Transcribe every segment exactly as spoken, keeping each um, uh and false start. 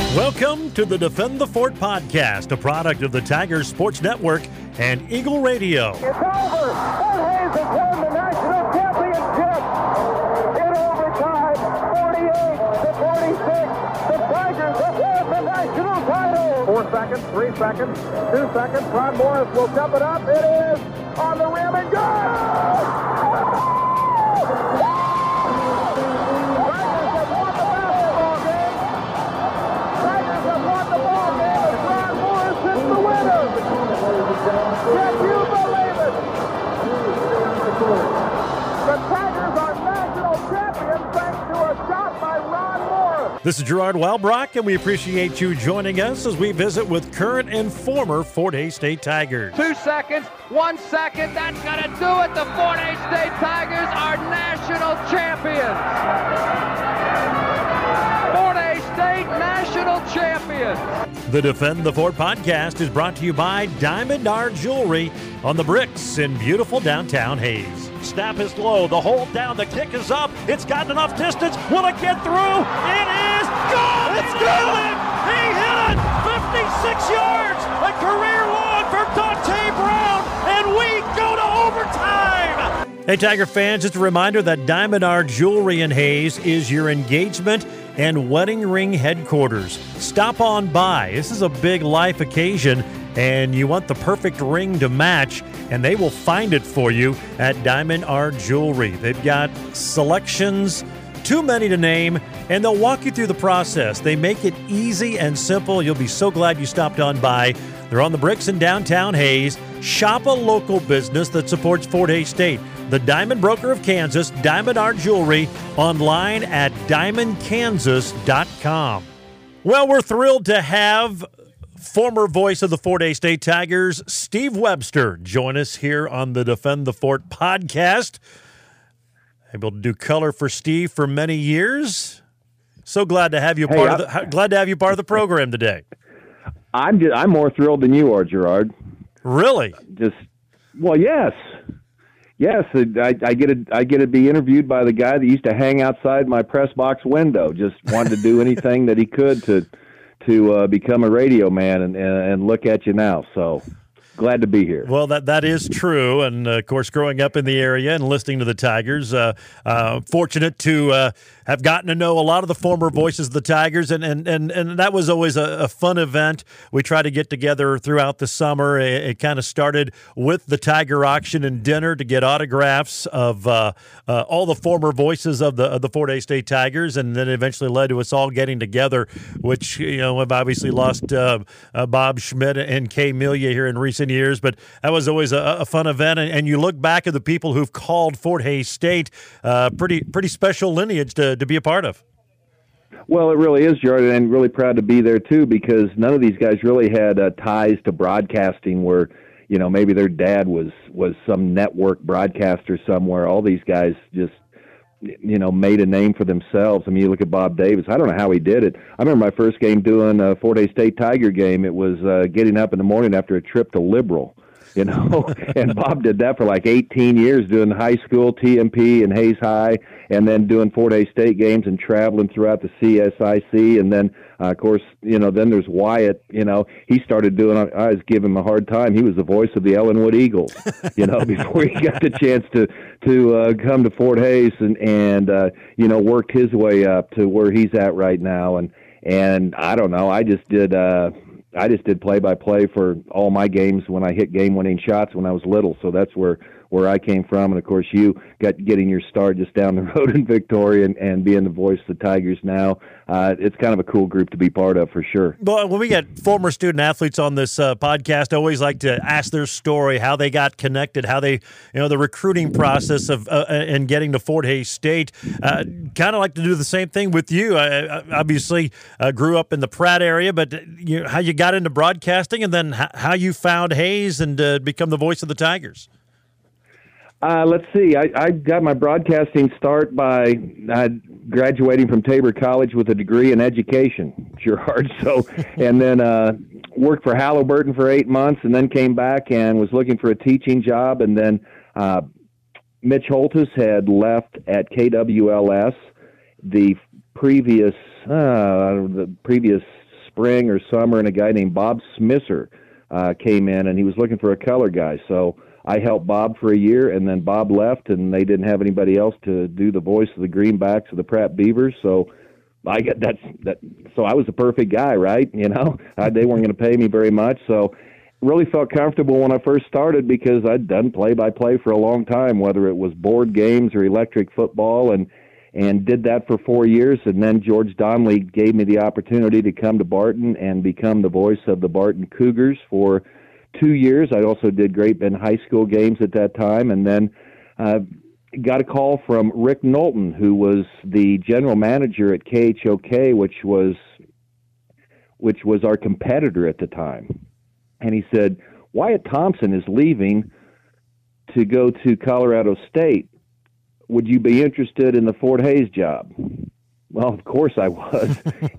Welcome to the Defend the Fort podcast, a product of the Tigers Sports Network and Eagle Radio. It's over. Fort Hays has won the national championship in overtime, forty-eight to forty-six. The Tigers have won the national title. Four seconds, three seconds, two seconds. Ron Morris will jump it up. It is on the rim and good. Can you believe it? The Tigers are national champions thanks to a shot by Ron Morris. This is Gerard Wellbrock, and we appreciate you joining us as we visit with current and former Fort Hays State Tigers. Two seconds, one second, that's going to do it. The Fort Hays State Tigers are national champions. Fort Hays State national champions. The Defend the Fort podcast is brought to you by Diamond Art Jewelry on the bricks in beautiful downtown Hays. Snap is low, the hold down, the kick is up. It's got enough distance. Will it get through? It is good! It's good! He hit it! fifty-six yards! A career long for Dante Brown, and we go to overtime! Hey, Tiger fans, just a reminder that Diamond Art Jewelry in Hays is your engagement and wedding ring headquarters. Stop on by. This is a big life occasion, and you want the perfect ring to match, and they will find it for you at Diamond Art Jewelry. They've got selections, too many to name, and they'll walk you through the process. They make it easy and simple. You'll be so glad you stopped on by. They're on the bricks in downtown Hays. Shop a local business that supports Fort Hays State. The Diamond Broker of Kansas, Diamond Art Jewelry, online at diamond kansas dot com. Well, we're thrilled to have former voice of the Fort Hays State Tigers, Steve Webster, join us here on the Defend the Fort podcast. Able to do color for Steve for many years. So glad to have you Hey, part I, of the glad to have you part of the program today. I'm just, I'm more thrilled than you are, Gerard. Really? Just well, yes, yes. I, I get to I get to be interviewed by the guy that used to hang outside my press box window. Just wanted to do anything that he could to to uh, become a radio man, and, and and look at you now. So glad to be here. Well, that that is true, and uh, of course, growing up in the area and listening to the Tigers, uh, uh, fortunate to uh, have gotten to know a lot of the former voices of the Tigers, and and and, and that was always a, a fun event. We try to get together throughout the summer. It, it kind of started with the Tiger auction and dinner to get autographs of uh, uh, all the former voices of the of the Fort Hays State Tigers, and then eventually led to us all getting together. Which you know, I've obviously lost uh, uh, Bob Schmidt and Kay Milia here in recent years, but that was always a, a fun event. And, and you look back at the people who've called Fort Hays State, uh, pretty pretty special lineage to, to be a part of. Well, it really is, Jordan, and really proud to be there too, because none of these guys really had uh, ties to broadcasting where, you know, maybe their dad was was some network broadcaster somewhere. All these guys just, you know, made a name for themselves. I mean, you look at Bob Davis. I don't know how he did it. I remember my first game doing a Fort Hays State Tiger game. It was uh, getting up in the morning after a trip to Liberal, you know, and Bob did that for like eighteen years, doing high school, T M P, and Hays High, and then doing Fort Hays State games and traveling throughout the C S I C. And then, uh, of course, you know, then there's Wyatt. You know, he started doing, I was giving him a hard time. He was the voice of the Ellenwood Eagles, you know, before he got the chance to to uh, come to Fort Hays and, and uh, you know, worked his way up to where he's at right now. And, and I don't know, I just did uh, – I just did play-by-play for all my games when I hit game-winning shots when I was little, so that's where, where I came from. And, of course, you got getting your start just down the road in Victoria and, and being the voice of the Tigers now. Uh, it's kind of a cool group to be part of for sure. Well, when we get former student-athletes on this uh, podcast, I always like to ask their story, how they got connected, how they, you know, the recruiting process of uh, and getting to Fort Hays State. Uh, kind of like to do the same thing with you. I, I obviously uh, grew up in the Pratt area, but you know, how you got into broadcasting, and then how you found Hays and uh, become the voice of the Tigers. Uh, let's see. I, I got my broadcasting start by uh, graduating from Tabor College with a degree in education, Gerard. So, and then uh, worked for Halliburton for eight months, and then came back and was looking for a teaching job. And then uh, Mitch Holtis had left at K W L S the previous uh, the previous spring or summer, and a guy named Bob Smisser uh, came in, and he was looking for a color guy. So I helped Bob for a year, and then Bob left, and they didn't have anybody else to do the voice of the Greenbacks of the Pratt Beavers. So I got that's that. So I was the perfect guy, right? You know, I, they weren't going to pay me very much, so really felt comfortable when I first started because I'd done play-by-play for a long time, whether it was board games or electric football, and and did that for four years. And then George Donnelly gave me the opportunity to come to Barton and become the voice of the Barton Cougars for two years. I also did Great Bend High School games at that time, and then uh, got a call from Rick Knowlton, who was the general manager at K H O K, which was which was our competitor at the time. And he said, Wyatt Thompson is leaving to go to Colorado State. Would you be interested in the Fort Hays job? Well, of course I was.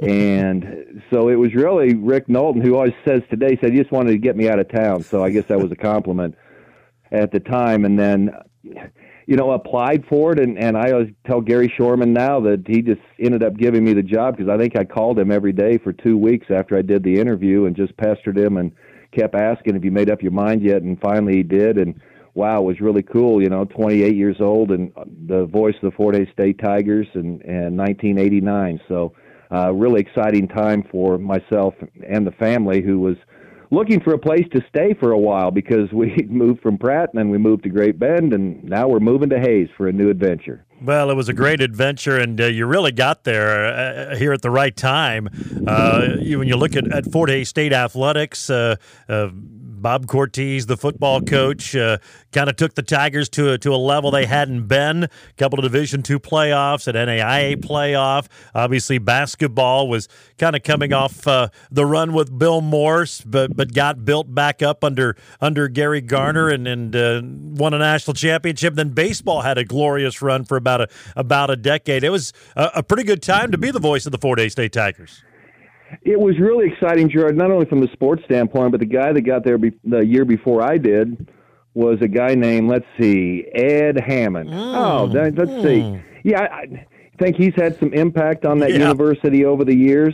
And so it was really Rick Knowlton, who always says today, said he just wanted to get me out of town. So I guess that was a compliment at the time. And then, you know, applied for it. And, and I always tell Gary Shorman now that he just ended up giving me the job because I think I called him every day for two weeks after I did the interview and just pestered him and kept asking if you made up your mind yet, and finally he did. And wow, it was really cool, you know, twenty-eight years old and the voice of the Fort Hays State Tigers in, in nineteen eighty-nine. So uh, really exciting time for myself and the family, who was looking for a place to stay for a while because we moved from Pratt and then we moved to Great Bend, and now we're moving to Hays for a new adventure. Well, it was a great adventure, and uh, you really got there uh, here at the right time. Uh, you, when you look at, at Fort Hays State athletics, uh, uh, Bob Cortez, the football coach, uh, kind of took the Tigers to a, to a level they hadn't been. A couple of Division two playoffs, an N A I A playoff. Obviously, basketball was kind of coming off uh, the run with Bill Morse, but but got built back up under under Gary Garner and and uh, won a national championship. Then baseball had a glorious run for about a about a decade. It was a, a pretty good time to be the voice of the Fort Hays State Tigers. It was really exciting, Gerard, not only from the sports standpoint, but the guy that got there be- the year before I did was a guy named, let's see, Ed Hammond. Mm. Oh, that, let's mm. see. Yeah, I, I think he's had some impact on that yeah. university over the years,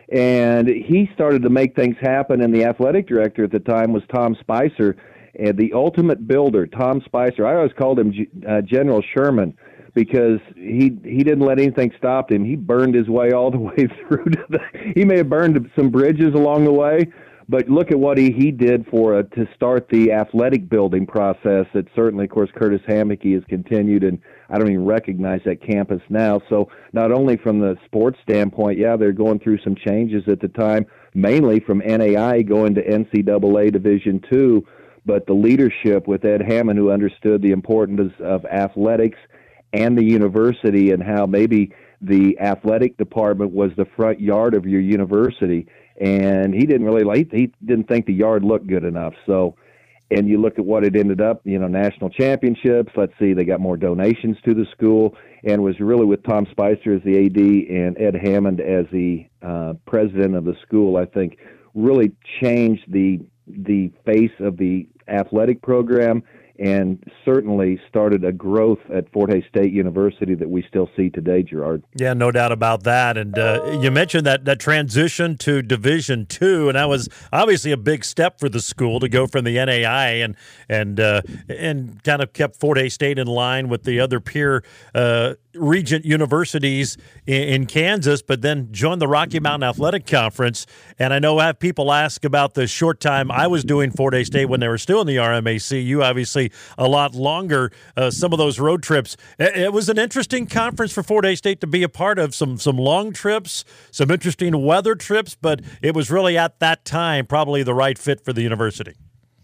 and he started to make things happen, and the athletic director at the time was Tom Spicer, and the ultimate builder, Tom Spicer. I always called him G- uh, General Sherman, because he he didn't let anything stop him. He burned his way all the way through to the – he may have burned some bridges along the way, but look at what he, he did for uh, to start the athletic building process that certainly, of course, Curtis Hammocky has continued, and I don't even recognize that campus now. So not only from the sports standpoint, yeah, they're going through some changes at the time, mainly from N A I A going to N C double A Division two, but the leadership with Ed Hammond, who understood the importance of athletics and the university, and how maybe the athletic department was the front yard of your university. And he didn't really like, he didn't think the yard looked good enough. So, and you look at what it ended up, you know, national championships. Let's see, they got more donations to the school, and was really with Tom Spicer as the A D and Ed Hammond as the uh, president of the school, I think really changed the the face of the athletic program, and certainly started a growth at Fort Hays State University that we still see today, Gerard. Yeah, no doubt about that. And uh, you mentioned that that transition to Division Two, and that was obviously a big step for the school to go from the N A I A and and uh, and kind of kept Fort Hays State in line with the other peer uh, regent universities in, in Kansas, but then joined the Rocky Mountain Athletic Conference. And I know I have people ask about the short time I was doing Fort Hays State when they were still in the R M A C. You obviously a lot longer, uh, some of those road trips. It, it was an interesting conference for Fort Hays State to be a part of, some some long trips, some interesting weather trips, but it was really at that time probably the right fit for the university.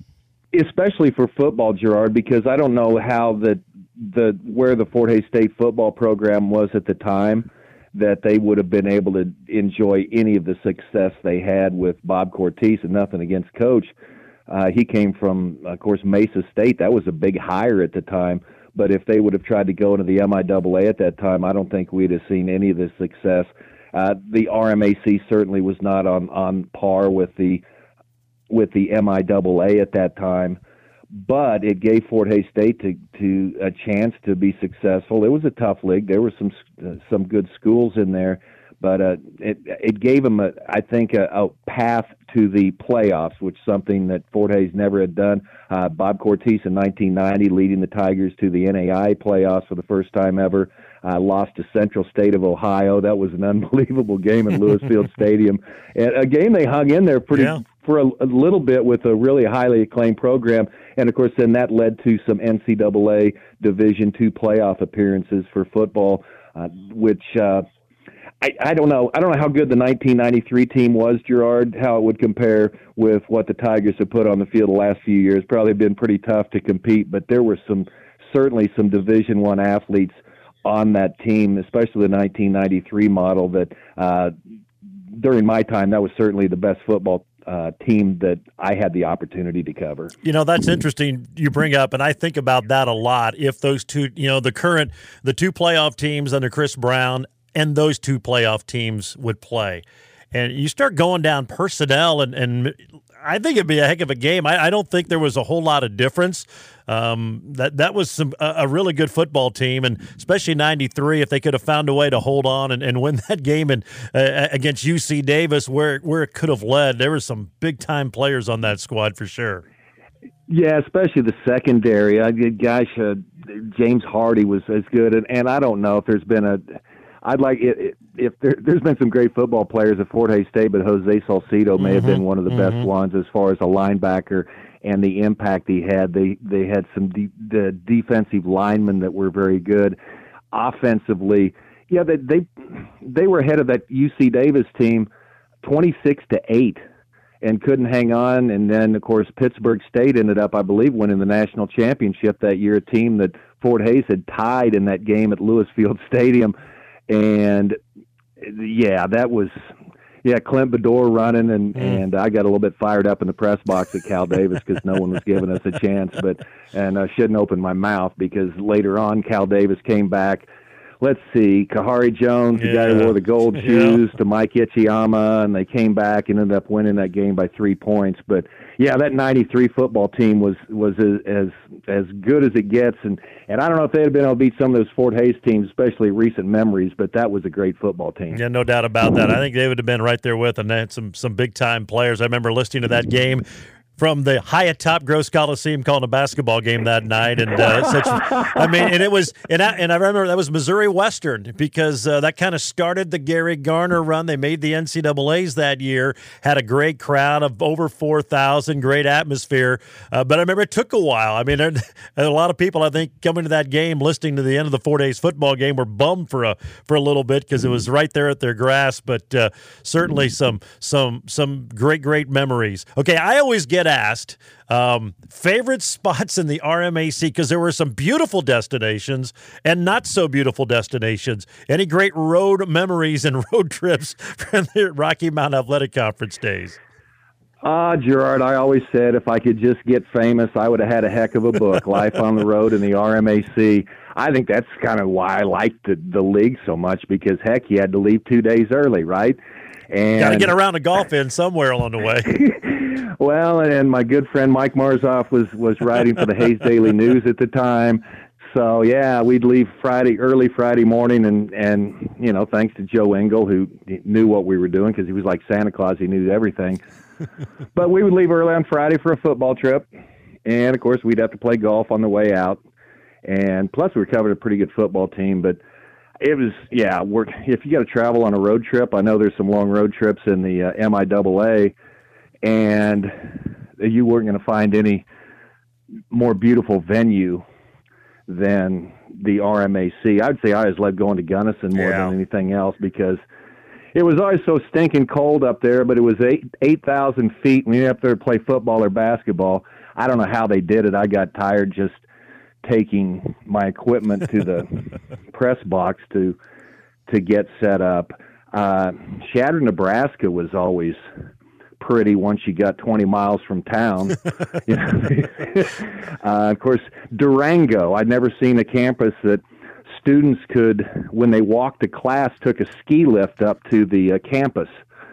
Especially for football, Gerard, because I don't know how the the where the Fort Hays State football program was at the time, that they would have been able to enjoy any of the success they had with Bob Cortez, and nothing against Coach. Uh, he came from, of course, Mesa State. That was a big hire at the time. But if they would have tried to go into the M I A A at that time, I don't think we'd have seen any of the success. Uh, the R M A C certainly was not on, on par with the with the M I A A at that time. But it gave Fort Hays State to, to a chance to be successful. It was a tough league. There were some uh, some good schools in there. but uh, it it gave them, a, I think, a, a path to the playoffs, which is something that Fort Hays never had done. Uh, Bob Cortese in nineteen ninety leading the Tigers to the N A I A playoffs for the first time ever. Uh, lost to Central State of Ohio. That was an unbelievable game at Lewis Field Stadium. And a game they hung in there pretty yeah. for a, a little bit with a really highly acclaimed program. And, of course, then that led to some N C double A Division two playoff appearances for football, uh, which uh, I, I don't know. I don't know how good the nineteen ninety-three team was, Gerard, how it would compare with what the Tigers have put on the field the last few years. Probably been pretty tough to compete, but there were some certainly some Division one athletes on that team, especially the nineteen ninety-three model, that uh, during my time, that was certainly the best football uh, team that I had the opportunity to cover. You know, that's interesting you bring up, and I think about that a lot. If those two, you know, the current, the two playoff teams under Chris Brown and those two playoff teams would play. And you start going down personnel, and, and I think it'd be a heck of a game. I, I don't think there was a whole lot of difference. Um, that that was some a, a really good football team, and especially ninety-three, if they could have found a way to hold on and, and win that game and, uh, against U C Davis where, where it could have led. There were some big-time players on that squad for sure. Yeah, especially the secondary. I, gosh, uh, James Hardy was as good, and, and I don't know if there's been a – I'd like it, if there, there's been some great football players at Fort Hays State, but Jose Salcido may mm-hmm. have been one of the mm-hmm. best ones as far as a linebacker and the impact he had. They they had some de- the defensive linemen that were very good. Offensively, yeah, they they they were ahead of that U C Davis team, twenty-six to eight, and couldn't hang on. And then, of course, Pittsburgh State ended up, I believe, winning the national championship that year. A team that Fort Hays had tied in that game at Lewis Field Stadium. And yeah, that was, yeah, Clint Bedore running, and, mm. and I got a little bit fired up in the press box at Cal Davis because no one was giving us a chance, but, and I shouldn't open my mouth because later on Cal Davis came back. Let's see, Kahari Jones, yeah. the guy who wore the gold shoes, yeah. to Mike Ichiyama, and they came back and ended up winning that game by three points. But yeah, that ninety-three football team was was as as, as good as it gets, and, and I don't know if they'd have been able to beat some of those Fort Hays teams, especially recent memories, but that was a great football team. Yeah, no doubt about that. I think they would have been right there with them. They had some some big time players. I remember listening to that game from the Hyatt Top Gross Coliseum, calling a basketball game that night, and uh, such. I mean, and it was, and I, and I remember that was Missouri Western because uh, that kind of started the Gary Garner run. They made the N C double A's that year, had a great crowd of over four thousand, great atmosphere. Uh, but I remember it took a while. I mean, there, a lot of people, I think, coming to that game, listening to the end of the Fort Hays football game, were bummed for a for a little bit because it was right there at their grasp. But uh, certainly some some some great great memories. Okay, I always get asked um, favorite spots in the R M A C because there were some beautiful destinations and not so beautiful destinations. Any great road memories and road trips from the Rocky Mountain Athletic Conference days? Ah, uh, Gerard, I always said if I could just get famous, I would have had a heck of a book, Life on the Road in the R M A C. I think that's kind of why I liked the, the league so much because, heck, you had to leave two days early, right? And got to get around a golf in somewhere along the way. Well, and my good friend Mike Marzoff was, was writing for the Hays Daily News at the time. So, yeah, we'd leave Friday, early Friday morning, and, and you know, thanks to Joe Engel, who knew what we were doing because he was like Santa Claus. He knew everything. But we would leave early on Friday for a football trip. And, of course, we'd have to play golf on the way out. And plus we were covering a pretty good football team. But it was, yeah, we're, if you got to travel on a road trip, I know there's some long road trips in the uh, M I A A, and you weren't going to find any more beautiful venue than the R M A C. I'd say I always loved going to Gunnison more yeah. than anything else because it was always so stinking cold up there, but it was eight eight thousand feet. When you're up there to play football or basketball, I don't know how they did it. I got tired just taking my equipment to the press box to to get set up. Uh, Shatter, Nebraska was always pretty once you got twenty miles from town. You know? uh, of course, Durango, I'd never seen a campus that students could, when they walked to class, took a ski lift up to the uh, campus.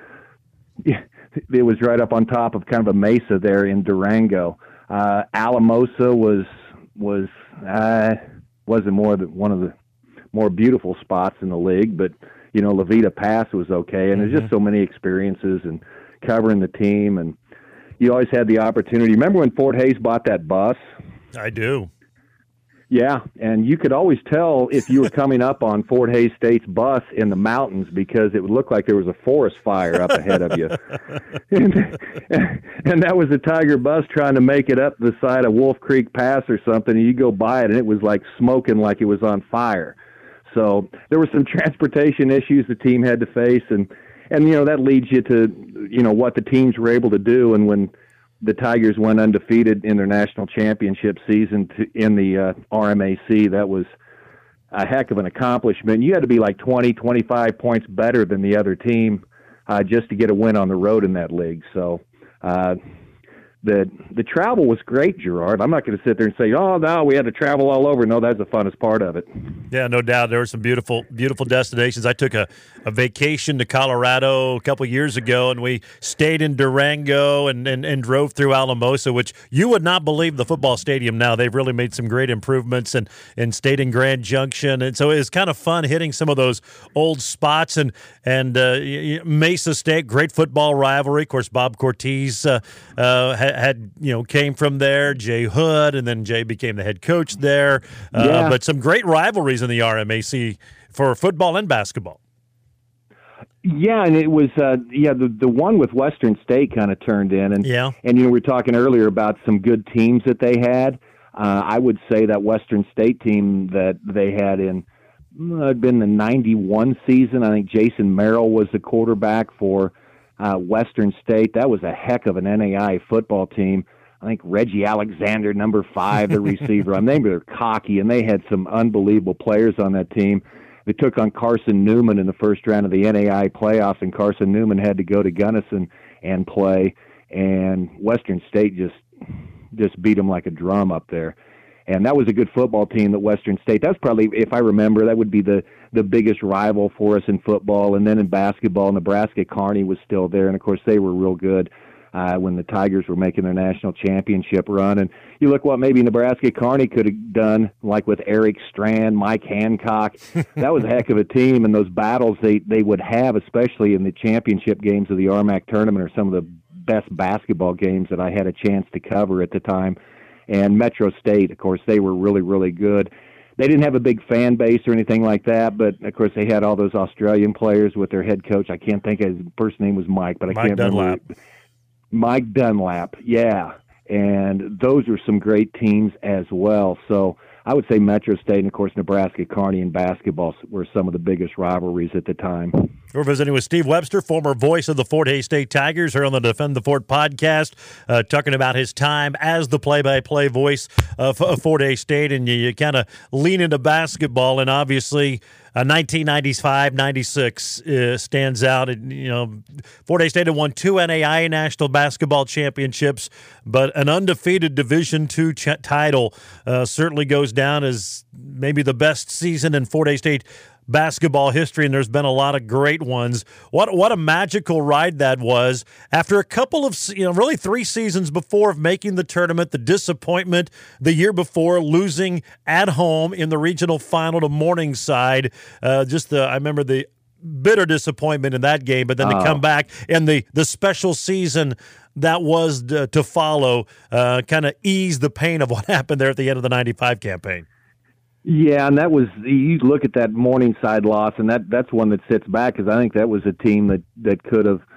It was right up on top of kind of a mesa there in Durango. Uh, Alamosa was was uh, wasn't more than one of the more beautiful spots in the league, but you know, Levita Pass was okay. And mm-hmm. there's just so many experiences and covering the team. And you always had the opportunity. Remember when Fort Hays bought that bus? I do. Yeah, and you could always tell if you were coming up on Fort Hays State's bus in the mountains because it would look like there was a forest fire up ahead of you. and, and that was a Tiger bus trying to make it up the side of Wolf Creek Pass or something, and you go by it, and it was like smoking like it was on fire. So there were some transportation issues the team had to face, and, and you know, that leads you to, you know, what the teams were able to do. And when the Tigers went undefeated in their national championship season to, in the uh, R M A C. That was a heck of an accomplishment. You had to be like twenty, twenty-five points better than the other team uh, just to get a win on the road in that league. So uh, the the travel was great, Gerard. I'm not going to sit there and say, oh, no, we had to travel all over. No, that's the funnest part of it. Yeah, no doubt. There were some beautiful, beautiful destinations. I took a, a vacation to Colorado a couple years ago, and we stayed in Durango and, and, and drove through Alamosa, which you would not believe the football stadium now. They've really made some great improvements and, and stayed in Grand Junction. And so it was kind of fun hitting some of those old spots. And, and uh, Mesa State, great football rivalry. Of course, Bob Cortez uh, uh, had, had, you know, came from there, Jay Hood, and then Jay became the head coach there. Uh, yeah. But some great rivalries in the R M A C for football and basketball. Yeah, and it was uh, yeah the the one with Western State kind of turned in, and yeah. and you know we were talking earlier about some good teams that they had. Uh, I would say that Western State team that they had in uh, had been the ninety-one season. I think Jason Merrill was the quarterback for uh, Western State. That was a heck of an N A I A football team. I think Reggie Alexander, number five, the receiver. I mean, they were cocky, and they had some unbelievable players on that team. They took on Carson Newman in the first round of the N A I A playoffs, and Carson Newman had to go to Gunnison and play, and Western State just just beat them like a drum up there. And that was a good football team, that Western State. That's probably, if I remember, that would be the, the biggest rival for us in football. And then in basketball, Nebraska Kearney was still there, and, of course, they were real good. Uh, when the Tigers were making their national championship run. And you look what maybe Nebraska Kearney could have done, like with Eric Strand, Mike Hancock. That was a heck of a team, and those battles they, they would have, especially in the championship games of the R M A C tournament, are some of the best basketball games that I had a chance to cover at the time. And Metro State, of course, they were really, really good. They didn't have a big fan base or anything like that, but, of course, they had all those Australian players with their head coach. I can't think of his first name was Mike, but I Mike can't Dunlap. remember. Mike Dunlap, yeah. And those are some great teams as well. So I would say Metro State and, of course, Nebraska Kearney in basketball were some of the biggest rivalries at the time. We're visiting with Steve Webster, former voice of the Fort Hays State Tigers, here on the Defend the Fort podcast, uh, talking about his time as the play-by-play voice of, of Fort Hays State. And you, you kind of lean into basketball, and obviously uh, nineteen ninety-five ninety-six uh, stands out. And, you know, Fort Hays State had won two N A I A national basketball championships, but an undefeated Division two ch- title uh, certainly goes down as maybe the best season in Fort Hays State basketball history, and there's been a lot of great ones. What what a magical ride that was. After a couple of, you know, really three seasons before of making the tournament, the disappointment the year before, losing at home in the regional final to Morningside. Uh, just the, I remember the bitter disappointment in that game, but then oh. to come back and the, the special season that was to, to follow uh, kind of ease the pain of what happened there at the end of the ninety-five campaign. Yeah, and that was, you look at that Morningside loss, and that that's one that sits back, because I think that was a team that, that could have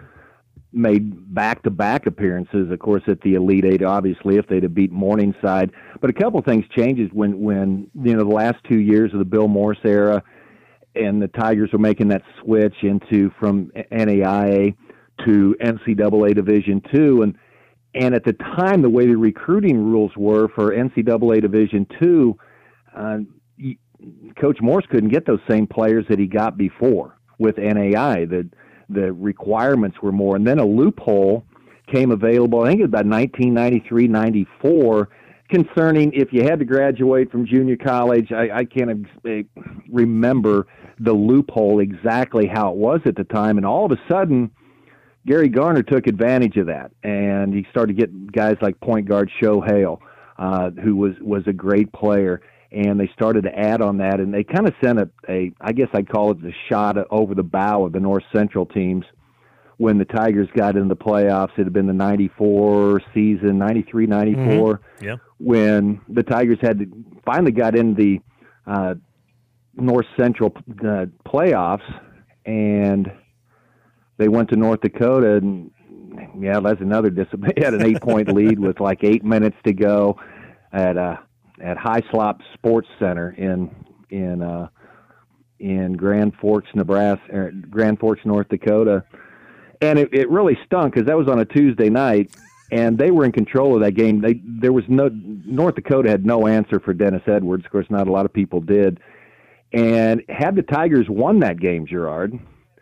made back-to-back appearances, of course, at the Elite Eight, obviously, if they'd have beat Morningside. But a couple of things changes when, when, you know, the last two years of the Bill Morse era, and the Tigers were making that switch into from N A I A to N C double A Division two, and and at the time, the way the recruiting rules were for N C double A Division two, uh, Coach Morse couldn't get those same players that he got before with N A I A. The, the requirements were more. And then a loophole came available, I think it was about nineteen ninety-three ninety-four, concerning if you had to graduate from junior college. I, I can't remember the loophole exactly how it was at the time. And all of a sudden, Gary Garner took advantage of that, and he started getting guys like point guard Sho Hale, uh, who was, was a great player. and they started to add on that, and they kind of sent a, a, I guess I'd call it the shot over the bow of the North Central teams when the Tigers got into the playoffs. It had been the ninety-four season, ninety-three ninety-four, mm-hmm. yeah. when the Tigers had to, finally got in the uh, North Central uh, playoffs, and they went to North Dakota, and yeah, that's another discipline. They had an eight-point lead with like eight minutes to go at uh, at Hyslop Sports Center in in uh, in Grand Forks, Nebraska, or Grand Forks, North Dakota, and it, it really stunk because that was on a Tuesday night, and they were in control of that game. They there was no North Dakota had no answer for Dennis Edwards. Of course, not a lot of people did. And had the Tigers won that game, Gerard,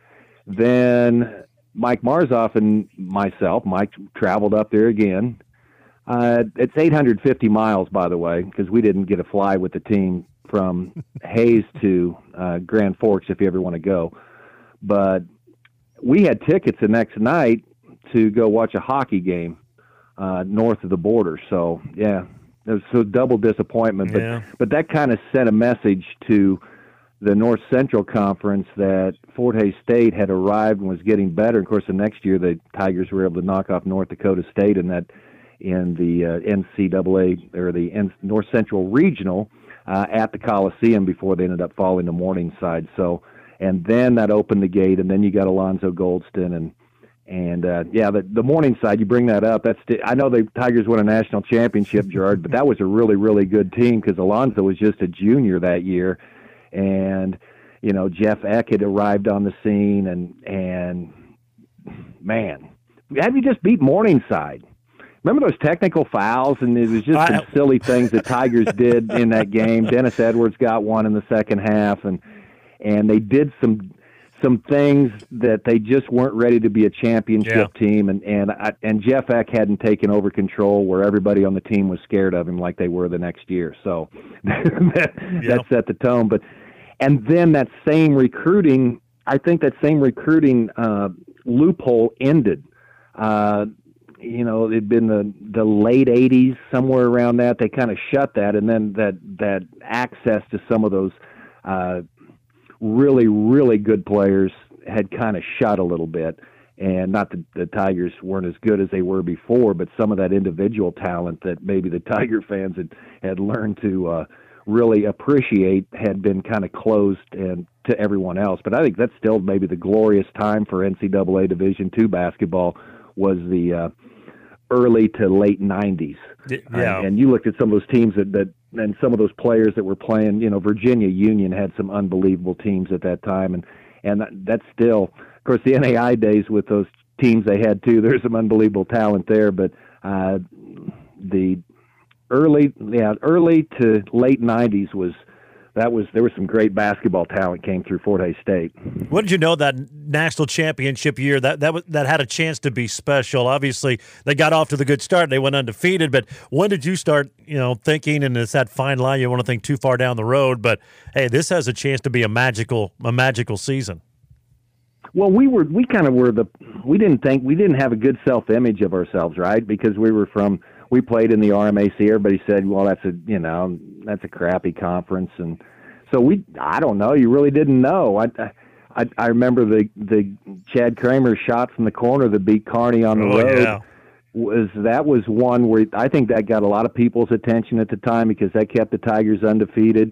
then Mike Marzoff and myself, Mike traveled up there again. Uh, it's eight hundred fifty miles, by the way, because we didn't get a fly with the team from Hayes to uh, Grand Forks if you ever want to go. But we had tickets the next night to go watch a hockey game uh, north of the border. So, yeah, it was a double disappointment. But, yeah. but that kind of sent a message to the North Central Conference that Fort Hays State had arrived and was getting better. Of course, the next year the Tigers were able to knock off North Dakota State in that in the uh, N C double A or the N- North Central Regional uh, at the Coliseum before they ended up falling to Morningside. So, and then that opened the gate, and then you got Alonzo Goldston and and uh, yeah, the, the Morningside. You bring that up. That's the, I know the Tigers won a national championship, Gerard, but that was a really really good team because Alonzo was just a junior that year. And, you know, Jeff Eck had arrived on the scene, and, and man, have you just beat Morningside? Remember those technical fouls? And it was just some I, silly things the Tigers did in that game. Dennis Edwards got one in the second half, and and they did some some things that they just weren't ready to be a championship yeah. team. And and I, and Jeff Eck hadn't taken over control where everybody on the team was scared of him like they were the next year. So that, yeah. that set the tone. But and then that same recruiting, I think that same recruiting uh, loophole ended. Uh, you know, it'd been the, the late eighties, somewhere around that. They kind of shut that, and then that that access to some of those uh, really, really good players had kind of shut a little bit. And not that the Tigers weren't as good as they were before, but some of that individual talent that maybe the Tiger fans had, had learned to uh, really appreciate had been kind of closed and to everyone else. But I think that's still maybe the glorious time for N C double A Division two basketball was the uh, early to late nineties. Yeah. Uh, and you looked at some of those teams that, that and some of those players that were playing, you know, Virginia Union had some unbelievable teams at that time. And, and that, that's still, of course, the N A I days with those teams they had too, there's some unbelievable talent there. But uh, the early, yeah, early to late nineties was, That was there was some great basketball talent came through Fort Hays State. What did you know that national championship year that that that had a chance to be special? Obviously, they got off to the good start; they went undefeated. But when did you start, you know, thinking? And it's that fine line. You don't want to think too far down the road, but hey, this has a chance to be a magical a magical season. Well, we were we kind of were the we didn't think we didn't have a good self image of ourselves, right? Because we were from. We played in the R M A C. Everybody said, well, that's a, you know, that's a crappy conference. And so we, I don't know, you really didn't know. I, I, I remember the, the Chad Kramer shot from the corner that beat Kearney on the oh, road. Yeah. Was that was one where I think that got a lot of people's attention at the time because that kept the Tigers undefeated.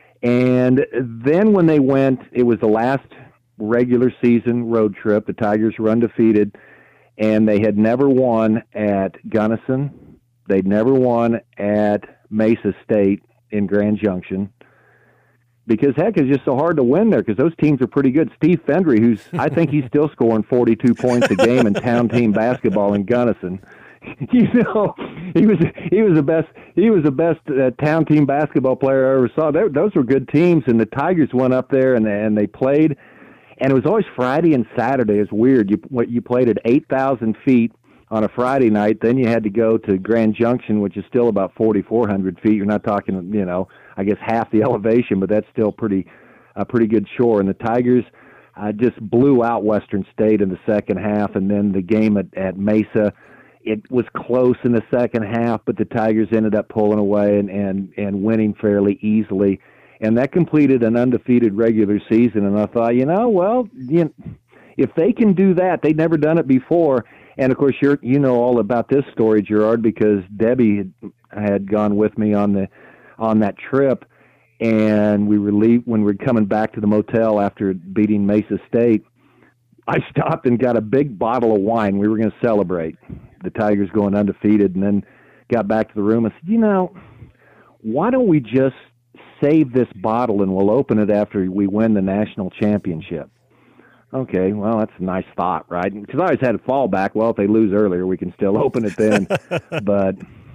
And then when they went, it was the last regular season road trip. The Tigers were undefeated, and they had never won at Gunnison. They'd never won at Mesa State in Grand Junction because, heck, it's just so hard to win there because those teams are pretty good. Steve Fendry, who's I think he's still scoring forty-two points a game in town team basketball in Gunnison. You know, he was he was the best he was the best uh, town team basketball player I ever saw. They, those were good teams, and the Tigers went up there and and they played, and it was always Friday and Saturday. It's weird. You you played at eight thousand feet. On a Friday night, then you had to go to Grand Junction, which is still about forty-four hundred feet. You're not talking, you know, I guess half the elevation, but that's still pretty, a pretty good shore. And the Tigers uh, just blew out Western State in the second half, and then the game at, at Mesa, it was close in the second half, but the Tigers ended up pulling away and, and, and winning fairly easily. And that completed an undefeated regular season. And I thought, you know, well, you know, if they can do that, they'd never done it before. And, of course, you're, you know all about this story, Gerard, because Debbie had, had gone with me on the on that trip. And we were leave, when we were coming back to the motel after beating Mesa State, I stopped and got a big bottle of wine. We were going to celebrate the Tigers going undefeated, and then got back to the room and said, you know, why don't we just save this bottle and we'll open it after we win the national championship? Okay, well, that's a nice thought, right? Because I always had a fallback. Well, if they lose earlier, we can still open it then. But,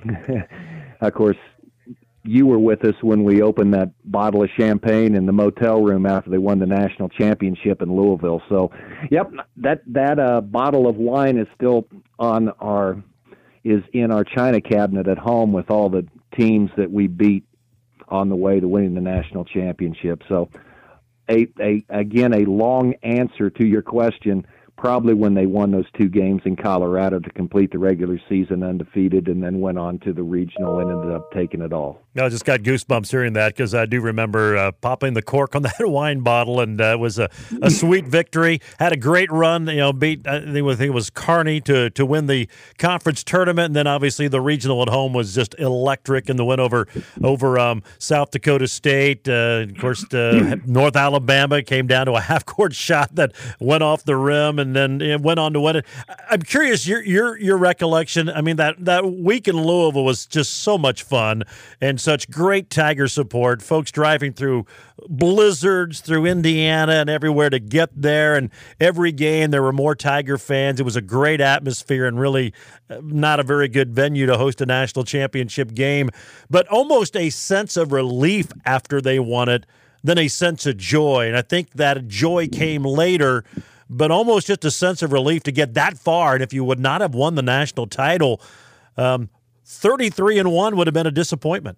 of course, you were with us when we opened that bottle of champagne in the motel room after they won the national championship in Louisville. So, yep, that that uh, bottle of wine is still on our is in our china cabinet at home with all the teams that we beat on the way to winning the national championship. So, a, a again, a long answer to your question, probably when they won those two games in Colorado to complete the regular season undefeated and then went on to the regional and ended up taking it all. I just got goosebumps hearing that because I do remember uh, popping the cork on that wine bottle, and uh, it was a, a sweet victory. Had a great run, you know, beat, I think it was Kearney to, to win the conference tournament, and then obviously the regional at home was just electric in the win over, over um, South Dakota State. Uh, of course, uh, North Alabama came down to a half-court shot that went off the rim, and then it went on to win it. I'm curious, your your your recollection, I mean, that, that week in Louisville was just so much fun, and such great Tiger support, folks driving through blizzards through Indiana and everywhere to get there, and every game there were more Tiger fans. It was a great atmosphere and really not a very good venue to host a national championship game, but almost a sense of relief after they won it, then a sense of joy. And I think that joy came later, but almost just a sense of relief to get that far. And if you would not have won the national title, um, thirty-three and one would have been a disappointment.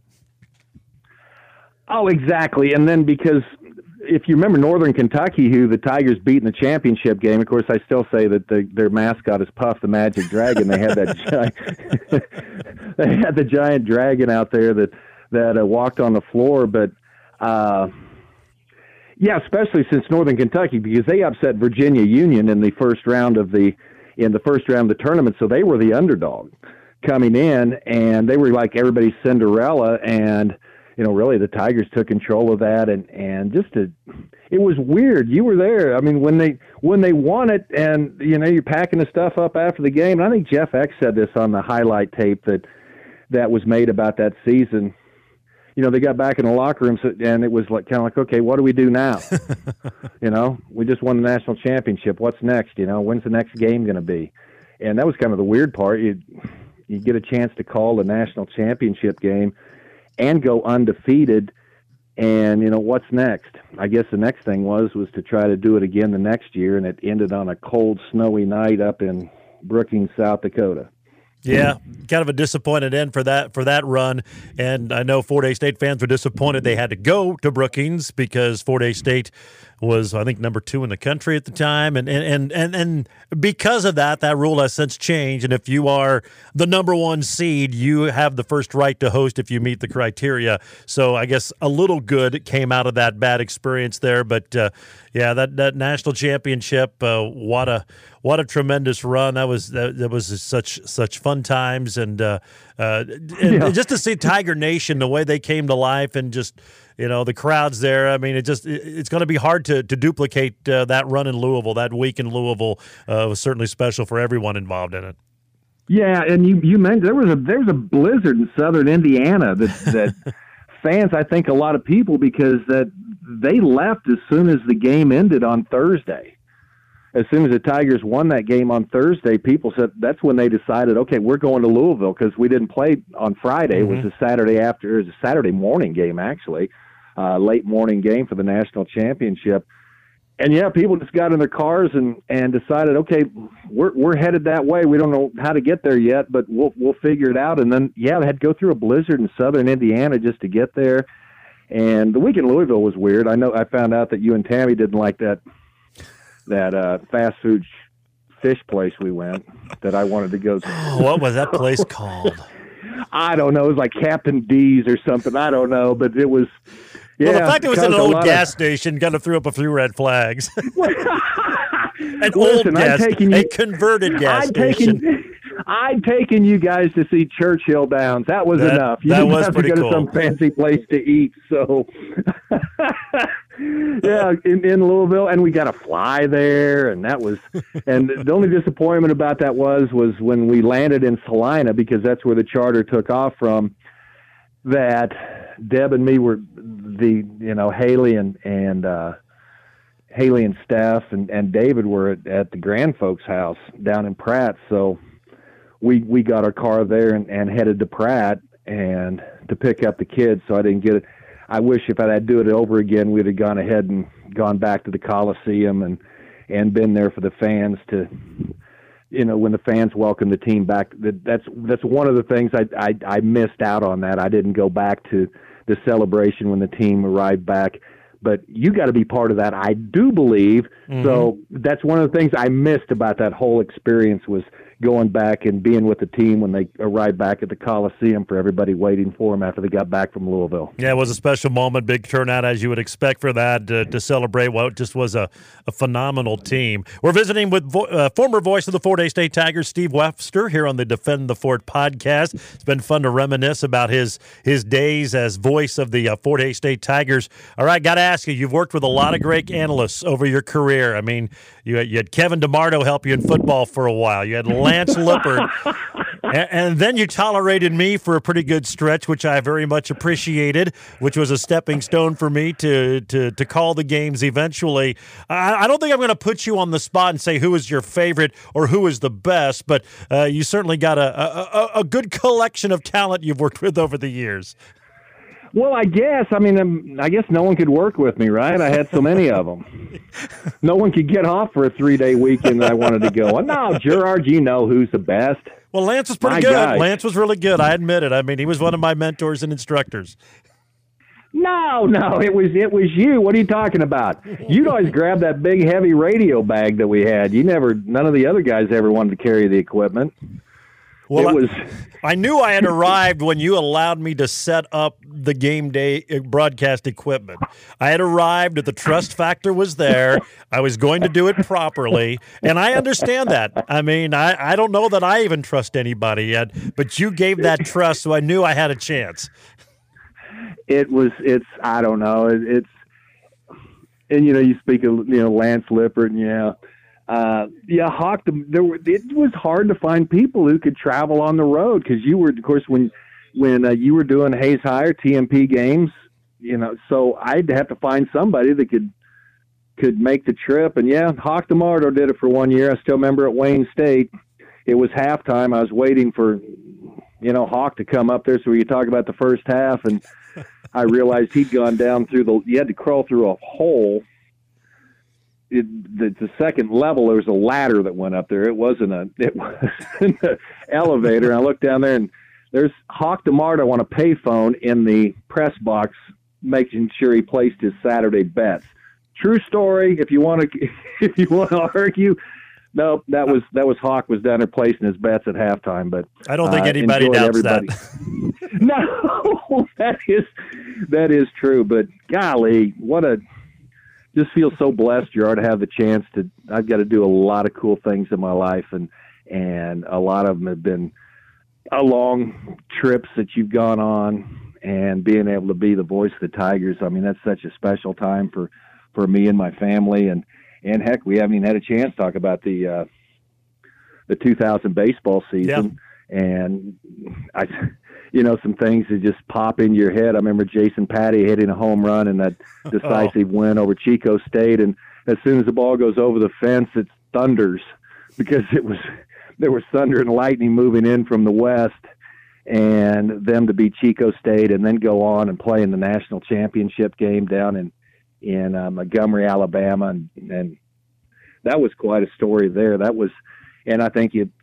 Oh, exactly. And then because if you remember Northern Kentucky, who the Tigers beat in the championship game, of course, I still say that the, their mascot is Puff the Magic Dragon. They had that giant, they had the giant dragon out there that that uh, walked on the floor. But uh, yeah, especially since Northern Kentucky, because they upset Virginia Union in the first round of the in the first round of the tournament, so they were the underdog coming in, and they were like everybody's Cinderella, and you know, really the Tigers took control of that, and, and just a, it was weird. You were there. I mean, when they when they won it, and you know, you're packing the stuff up after the game. And I think Jeff X said this on the highlight tape that that was made about that season. You know, they got back in the locker room, and it was like kind of like, okay, what do we do now? You know, we just won the national championship. What's next? You know, when's the next game going to be? And that was kind of the weird part. You you get a chance to call the national championship game and go undefeated, and, you know, what's next? I guess the next thing was was to try to do it again the next year, and it ended on a cold, snowy night up in Brookings, South Dakota. Yeah, kind of a disappointed end for that for that run, and I know Fort Hays State fans were disappointed they had to go to Brookings because Fort Hays State was, I think, number two in the country at the time, and and, and, and because of that, that rule has since changed, and if you are the number one seed, you have the first right to host if you meet the criteria. So I guess a little good came out of that bad experience there, but uh, yeah, that, that national championship, uh, what a what a tremendous run. That was that, that was such such fun times, and uh, uh, and yeah. just to see Tiger Nation, the way they came to life, and just, you know, the crowds there. I mean, it just it, it's going to be hard to to duplicate uh, that run in Louisville. That week in Louisville uh, was certainly special for everyone involved in it. Yeah, and you, you mentioned there was a there was a blizzard in southern Indiana that that fans, I think, a lot of people, because that they left as soon as the game ended on Thursday. As soon as the Tigers won that game on Thursday, people said that's when they decided, okay, we're going to Louisville, because we didn't play on Friday. Mm-hmm. It was a Saturday after, it was a Saturday morning game, actually, uh, late morning game for the national championship. And yeah, people just got in their cars and, and decided, okay, we're we're headed that way. We don't know how to get there yet, but we'll we'll figure it out. And then yeah, they had to go through a blizzard in southern Indiana just to get there. And the week in Louisville was weird. I know I found out that you and Tammy didn't like that that uh, fast food fish place we went that I wanted to go to. What was that place called? I don't know. It was like Captain D's or something. I don't know, but it was. Yeah, well, the fact it was in an old gas of... station kind of threw up a few red flags. An Listen, old gas, you, a converted gas I'd station. Taken, I'd taken you guys to see Churchill Downs. That was that, enough. You that didn't was have pretty to go cool. to some fancy place to eat. So, yeah, in, in Louisville, and we got to fly there, and that was. And the only disappointment about that was was when we landed in Salina, because that's where the charter took off from. That Deb and me were the you know Haley and and. uh Haley and Steph and, and David were at, at the Grand Folks house down in Pratt. So we we got our car there and, and headed to Pratt and to pick up the kids. So I didn't get it. I wish if I'd do it over again, we'd have gone ahead and gone back to the Coliseum and, and been there for the fans to, you know, when the fans welcome the team back. That, that's that's one of the things I, I, I missed out on that. I didn't go back to the celebration when the team arrived back. But you got to be part of that, I do believe. Mm-hmm. So that's one of the things I missed about that whole experience was going back and being with the team when they arrived back at the Coliseum for everybody waiting for them after they got back from Louisville. Yeah, it was a special moment, big turnout as you would expect for that uh, to celebrate what just was a, a phenomenal team. We're visiting with vo- uh, former voice of the Fort Hays State Tigers, Steve Webster, here on the Defend the Fort podcast. It's been fun to reminisce about his his days as voice of the uh, Fort Hays State Tigers. All right, got to ask you, you've worked with a lot of great analysts over your career. I mean, you had, you had Kevin DeMardo help you in football for a while. You had Lance Lippard, and, and then you tolerated me for a pretty good stretch, which I very much appreciated, which was a stepping stone for me to to, to call the games eventually. I, I don't think I'm going to put you on the spot and say who is your favorite or who is the best, but uh, you certainly got a, a, a good collection of talent you've worked with over the years. Well, I guess. I mean, um, I guess no one could work with me, right? I had so many of them. No one could get off for a three-day weekend that I wanted to go. No, Gerard, you know who's the best. Well, Lance was pretty my good. guy. Lance was really good. I admit it. I mean, he was one of my mentors and instructors. No, no, it was it was you. What are you talking about? You'd always grab that big, heavy radio bag that we had. You never, none of the other guys ever wanted to carry the equipment. Well, it was. I, I knew I had arrived when you allowed me to set up the game day broadcast equipment. I had arrived, the trust factor was there. I was going to do it properly, and I understand that. I mean, I, I don't know that I even trust anybody yet, but you gave that trust, so I knew I had a chance. It was, it's, I don't know, it, it's, and, you know, you speak of, you know, Lance Lippard, and, yeah. Uh, yeah, Hawk. There were. It was hard to find people who could travel on the road because you were, of course, when when uh, you were doing Hayes Higher T M P games, you know. So I'd have to find somebody that could could make the trip. And yeah, Hawk DeMardo did it for one year. I still remember at Wayne State, it was halftime. I was waiting for, you know, Hawk to come up there so we could talk about the first half, and I realized he'd gone down through the. You had to crawl through a hole. It, the, the second level, there was a ladder that went up there. It wasn't a, it was an elevator. And I looked down there, and there's Hawk DeMardo on a payphone in the press box, making sure he placed his Saturday bets. True story. If you want to, if you want to argue, no, that was that was Hawk was down there placing his bets at halftime. But I don't think uh, anybody doubts everybody. that. No, that is that is true. But golly, what a. Just feel so blessed, Gerard, to have the chance to. I've got to do a lot of cool things in my life, and and a lot of them have been long trips that you've gone on, and being able to be the voice of the Tigers. I mean, that's such a special time for, for me and my family, and and heck, we haven't even had a chance to talk about the uh, the two thousand baseball season, yeah. and I. You know, some things that just pop into your head. I remember Jason Patty hitting a home run in that decisive oh. win over Chico State, and as soon as the ball goes over the fence, it thunders because it was there was thunder and lightning moving in from the west, and them to beat Chico State and then go on and play in the national championship game down in in uh, Montgomery, Alabama, and, and that was quite a story there. That was, and I think it,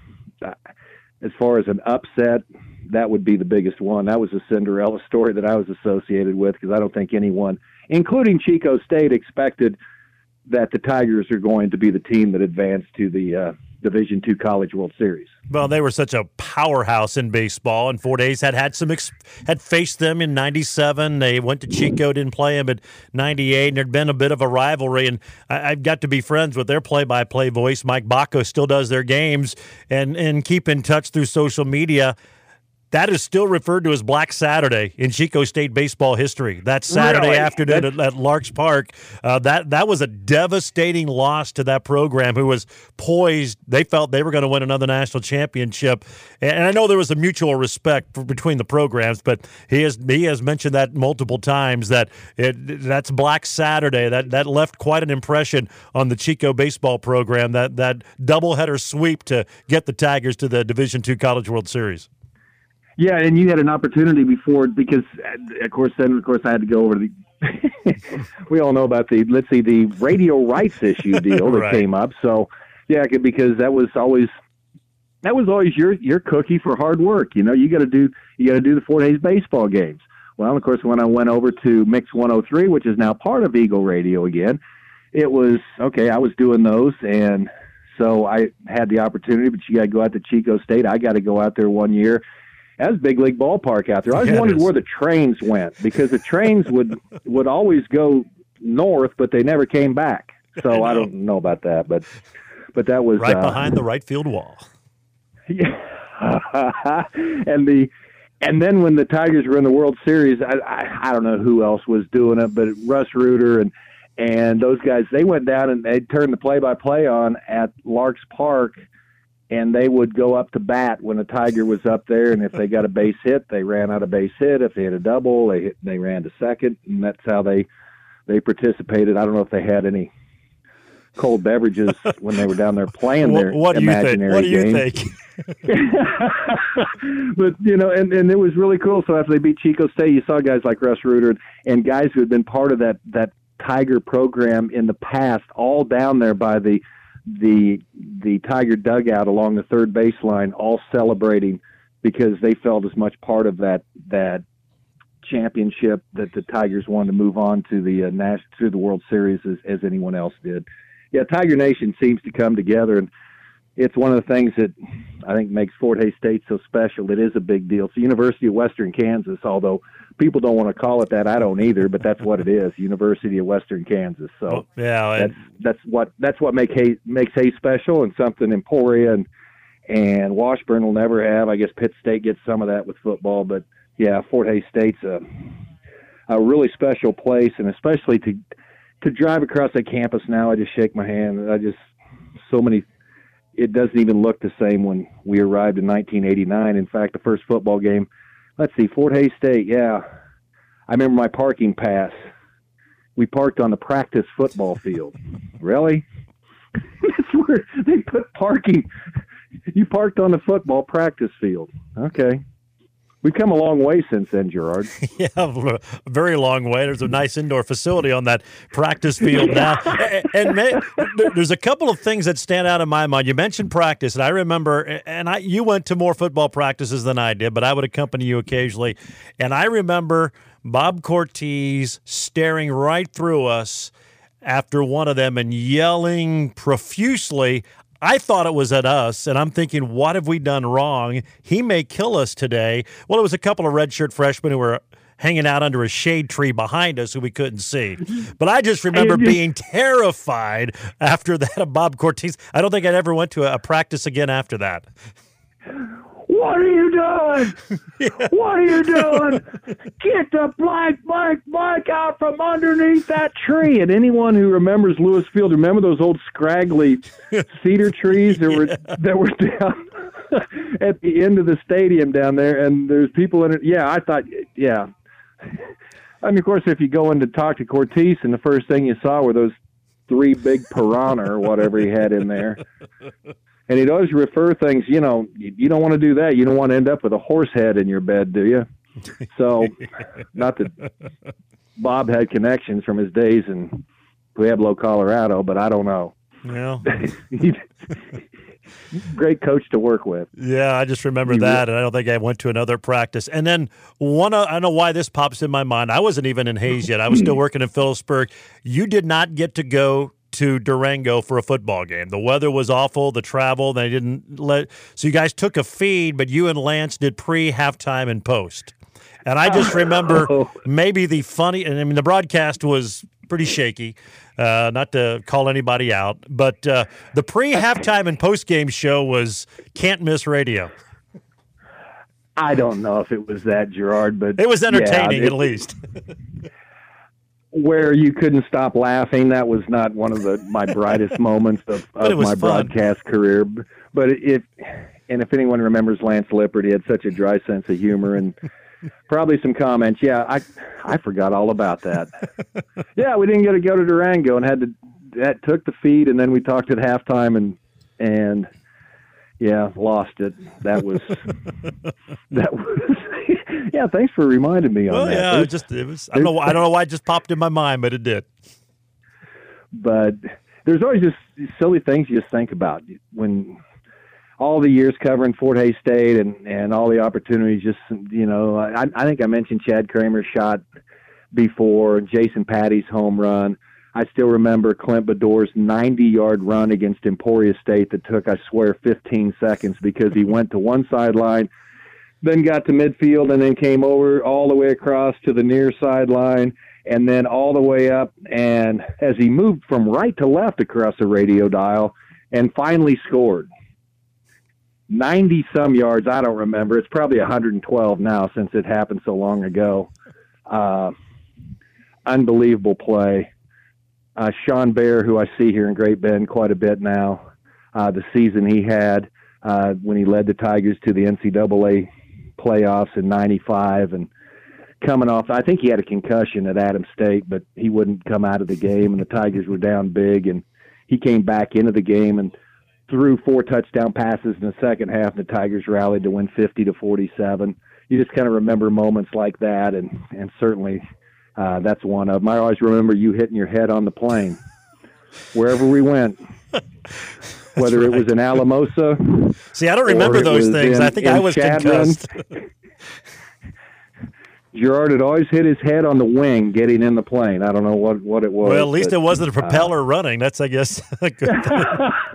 as far as an upset. That would be the biggest one. That was a Cinderella story that I was associated with because I don't think anyone, including Chico State, expected that the Tigers are going to be the team that advanced to the uh, Division two College World Series. Well, they were such a powerhouse in baseball, and Fort Hays had had some ex- had faced them in ninety-seven. They went to Chico, didn't play them at ninety-eight, and there'd been a bit of a rivalry. And I, I've got to be friends with their play-by-play voice. Mike Bacco still does their games and and keep in touch through social media. That is still referred to as Black Saturday in Chico State baseball history. That Saturday really? afternoon at, at Larks Park, uh, that that was a devastating loss to that program who was poised. They felt they were going to win another national championship. And, and I know there was a mutual respect for, between the programs, but he has he has mentioned that multiple times that it, that's Black Saturday. That that left quite an impression on the Chico baseball program, that, that doubleheader sweep to get the Tigers to the Division two College World Series. Yeah, and you had an opportunity before because, of course, then of course I had to go over to the. We all know about the let's see the radio rights issue deal that Right. came up. So yeah, because that was always that was always your your cookie for hard work. You know, you got to do you got to do the Fort Hays baseball games. Well, of course, when I went over to Mix one oh three, which is now part of Eagle Radio again, it was okay. I was doing those, and so I had the opportunity. But you got to go out to Chico State. I got to go out there one year. That's big league ballpark out there. I always Yeah, wondered it is. where the trains went because the trains would would always go north, but they never came back. So I, I don't know about that, but but that was Right uh, behind the right field wall. Yeah, and the and then when the Tigers were in the World Series, I, I I don't know who else was doing it, but Russ Reuter and and those guys, they went down and they turned the play-by-play on at Larks Park. And they would go up to bat when a Tiger was up there, and if they got a base hit, they ran out a base hit. If they hit a double, they hit, they ran to second, and that's how they they participated. I don't know if they had any cold beverages when they were down there playing their what, what do you think? imaginary What do you game. think? But you know, and, and it was really cool. So after they beat Chico State, you saw guys like Russ Reuter and guys who had been part of that that Tiger program in the past, all down there by the. the the Tiger dugout along the third baseline, all celebrating because they felt as much part of that that championship that the Tigers wanted to move on to the uh, national to the World Series as, as anyone else did. Yeah, Tiger Nation seems to come together, and it's one of the things that I think makes Fort Hays State so special. It is a big deal. It's the University of Western Kansas, although people don't want to call it that. I don't either, but that's what it is, University of Western Kansas. So Oh, yeah, that's that's what that's what make Hays, makes Hays special, and something Emporia and and Washburn will never have. I guess Pitt State gets some of that with football, but yeah, Fort Hays State's a a really special place, and especially to to drive across that campus now, I just shake my hand. I just so many. It doesn't even look the same when we arrived in nineteen eighty-nine. In fact, the first football game, let's see, Fort Hays State, yeah. I remember my parking pass. We parked on the practice football field. Really? That's where they put parking. You parked on the football practice field. Okay. We've come a long way since then, Gerard. Yeah, a very long way. There's a nice indoor facility on that practice field now. And, and may, there's a couple of things that stand out in my mind. You mentioned practice, and I remember, and I you went to more football practices than I did, but I would accompany you occasionally. And I remember Bob Cortez staring right through us after one of them and yelling profusely. I thought it was at us, and I'm thinking, what have we done wrong? He may kill us today. Well, it was a couple of redshirt freshmen who were hanging out under a shade tree behind us who we couldn't see. But I just remember being terrified after that of Bob Cortez. I don't think I ever went to a, a practice again after that. What are you doing? Yeah. What are you doing? Get the black Mike Mike out from underneath that tree. And anyone who remembers Lewis Field, remember those old scraggly cedar trees that were yeah. that were down at the end of the stadium down there, and there's people in it. Yeah, I thought, yeah. I mean, of course, if you go in to talk to Cortez, and the first thing you saw were those three big piranha or whatever he had in there. And he'd always refer things, you know, you, you don't want to do that. You don't want to end up with a horse head in your bed, do you? So, not that Bob had connections from his days in Pueblo, Colorado, but I don't know. Yeah. Great coach to work with. Yeah, I just remember that, and I don't think I went to another practice. And then one, I don't know why this pops in my mind. I wasn't even in Hays yet. I was still working in Phillipsburg. You did not get to go to Durango for a football game. The weather was awful, the travel, they didn't let – so you guys took a feed, but you and Lance did pre, halftime, and post. And I just remember maybe the funny – and I mean, the broadcast was pretty shaky, uh, not to call anybody out, but uh, the pre, halftime, and post-game show was can't-miss radio. I don't know if it was that, Gerard, but it was entertaining yeah, it, at least. Where you couldn't stop laughing, that was not one of the my brightest moments of, of my fun. broadcast career. But it, it, and if anyone remembers Lance Lippert, he had such a dry sense of humor and probably some comments. Yeah, I I forgot all about that. Yeah, we didn't get to go to Durango and had to that took the feed, and then we talked at halftime and and. Yeah, lost it. That was that was. Yeah, thanks for reminding me on well, that. Yeah, it just it was. I don't know. I don't know why it just popped in my mind, but it did. But there's always just silly things you just think about when all the years covering Fort Hays State and, and all the opportunities. Just you know, I, I think I mentioned Chad Kramer's shot before, Jason Patty's home run. I still remember Clint Bedore's ninety-yard run against Emporia State that took, I swear, fifteen seconds because he went to one sideline, then got to midfield, and then came over all the way across to the near sideline, and then all the way up. And as he moved from right to left across the radio dial and finally scored. ninety-some yards, I don't remember. It's probably one hundred twelve now since it happened so long ago. Uh, unbelievable play. Uh, Sean Bear, who I see here in Great Bend quite a bit now, uh, the season he had uh, when he led the Tigers to the N C double A playoffs in ninety-five and coming off, I think he had a concussion at Adams State, but he wouldn't come out of the game, and the Tigers were down big, and he came back into the game and threw four touchdown passes in the second half, and the Tigers rallied to win fifty to forty-seven. You just kind of remember moments like that, and, and certainly – Uh, that's one of them. I always remember you hitting your head on the plane wherever we went, whether right. it was in Alamosa. See, I don't remember those things. In, I think I was Chadron. concussed. Gerard had always hit his head on the wing getting in the plane. I don't know what, what it was. Well, at least but, it wasn't a propeller uh, running. That's, I guess, a good thing.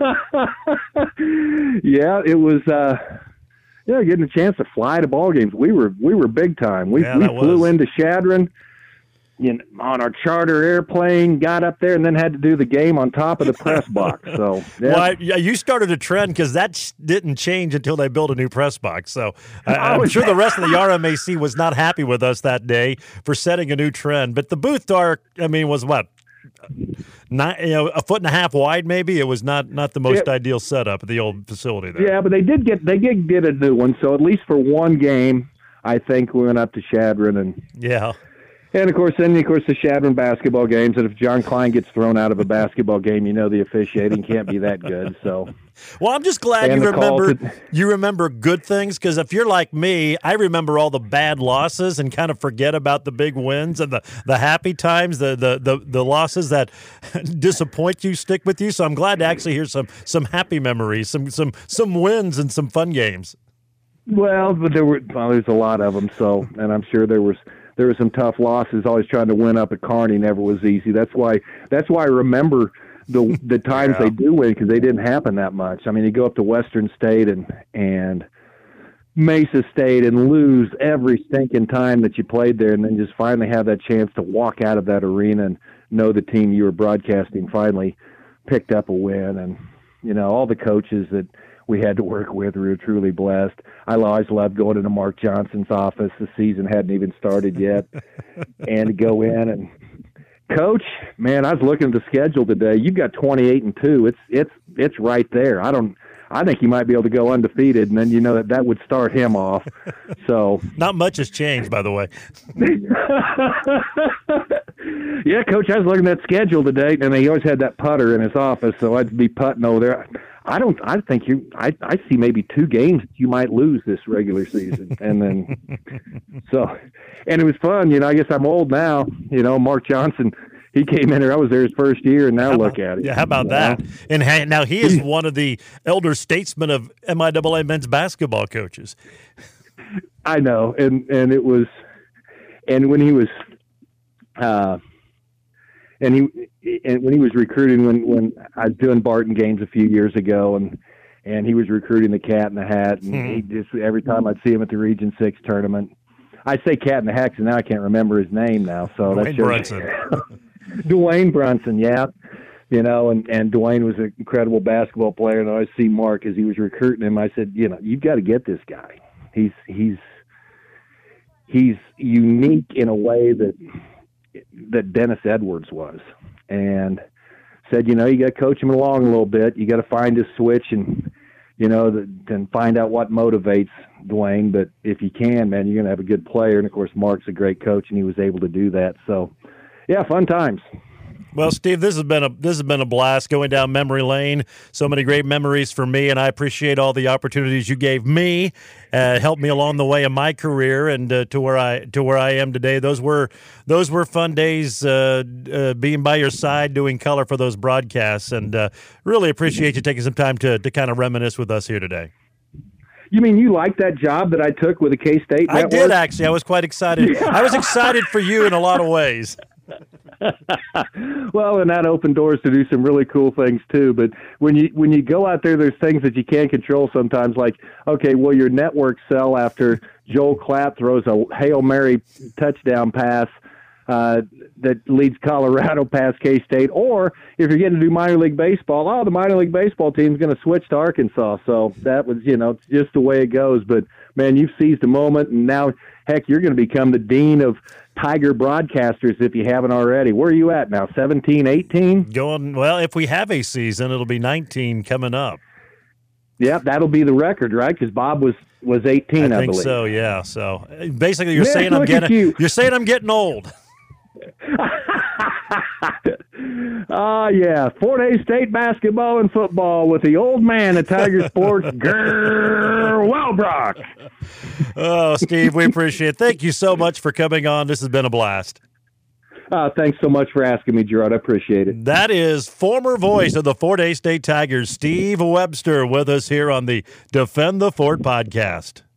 Yeah, it was. Uh, yeah, getting a chance to fly to ball games. We were we were big time. We yeah, we flew was. into Chadron. You know, on our charter airplane, got up there, and then had to do the game on top of the press box. So, yeah. Well, I, you started a trend because that didn't change until they built a new press box. So, I, I'm sure the rest of the R M A C was not happy with us that day for setting a new trend. But the booth dark, I mean, was what, not you know, a foot and a half wide, maybe. It was not not the most yeah. ideal setup at the old facility there. Yeah, but they did get they did get a new one. So at least for one game, I think we went up to Chadron and yeah. And, of course, then, of course, the Chadron basketball games. And if John Klein gets thrown out of a basketball game, you know the officiating can't be that good. So, well, I'm just glad and you remember to... you remember good things, because if you're like me, I remember all the bad losses and kind of forget about the big wins and the, the happy times, the, the, the, the losses that disappoint you stick with you. So I'm glad to actually hear some some happy memories, some some some wins and some fun games. Well, but there were well, there's a lot of them. So, and I'm sure there was. There were some tough losses. Always trying to win up at Kearney never was easy. That's why. That's why I remember the the times yeah. they do win, because they didn't happen that much. I mean, you go up to Western State and and Mesa State and lose every stinking time that you played there, and then just finally have that chance to walk out of that arena and know the team you were broadcasting finally picked up a win. And you know, all the coaches that we had to work with. We were truly blessed. I always loved going into Mark Johnson's office. The season hadn't even started yet. And to go in and, Coach, man, I was looking at the schedule today. You've got twenty-eight and two. It's it's it's right there. I don't I think you might be able to go undefeated, and then you know that that would start him off. So not much has changed, by the way. Yeah, Coach, I was looking at that schedule today, and he always had that putter in his office, so I'd be putting over there. I don't. I think you. I. I see maybe two games you might lose this regular season, and then so, and it was fun. You know, I guess I'm old now. You know, Mark Johnson. He came in there. I was there his first year, and now how look about, at it. Yeah, how about you that? know? And ha- now he is one of the elder statesmen of M I A A men's basketball coaches. I know, and and it was, and when he was, uh, and he and when he was recruiting, when when I was doing Barton games a few years ago, and and he was recruiting the Cat in the Hat, and he just every time I'd see him at the Region Six tournament, I say Cat in the Hat, and now I can't remember his name now. So Dwayne that's Brunson. Dwayne Brunson, yeah. You know, and, and Dwayne was an incredible basketball player, and I always see Mark as he was recruiting him. I said, you know, you've got to get this guy. He's he's he's unique in a way that that Dennis Edwards was, and said, you know, you got to coach him along a little bit. You got to find his switch, and you know, the, and find out what motivates Dwayne. But if you can, man, you're going to have a good player. And of course, Mark's a great coach, and he was able to do that. So, yeah, fun times. Well, Steve, this has been a this has been a blast going down memory lane. So many great memories for me, and I appreciate all the opportunities you gave me, uh, helped me along the way in my career, and uh, to where I to where I am today. Those were those were fun days, uh, uh, being by your side, doing color for those broadcasts, and uh, really appreciate you taking some time to to kind of reminisce with us here today. You mean you liked that job that I took with the K-State I Network? did, actually. I was quite excited. I was excited for you in a lot of ways. Well, and that opened doors to do some really cool things too. But when you when you go out there, there's things that you can't control sometimes. Like, okay, will your network sell after Joel Klatt throws a Hail Mary touchdown pass uh, that leads Colorado past K-State? Or if you're getting to do minor league baseball, oh, the minor league baseball team's going to switch to Arkansas. So that was, you know, just the way it goes. But man, you've seized a moment, and now, heck, you're going to become the dean of Tiger broadcasters if you haven't already. Where are you at now, seventeen, eighteen? Going, well, if we have a season, it'll be nineteen coming up. Yeah, that'll be the record, right? Because Bob was, was eighteen, I, I think believe. so, yeah. So basically you're Man, saying I'm look at getting you. you're saying I'm getting old. Ah, uh, yeah. Fort Hays State basketball and football with the old man at Tiger Sports, Grr Welbrock. Oh, Steve, we appreciate it. Thank you so much for coming on. This has been a blast. Uh, thanks so much for asking me, Gerard. I appreciate it. That is former voice of the Fort Hays State Tigers, Steve Webster, with us here on the Defend the Fort podcast.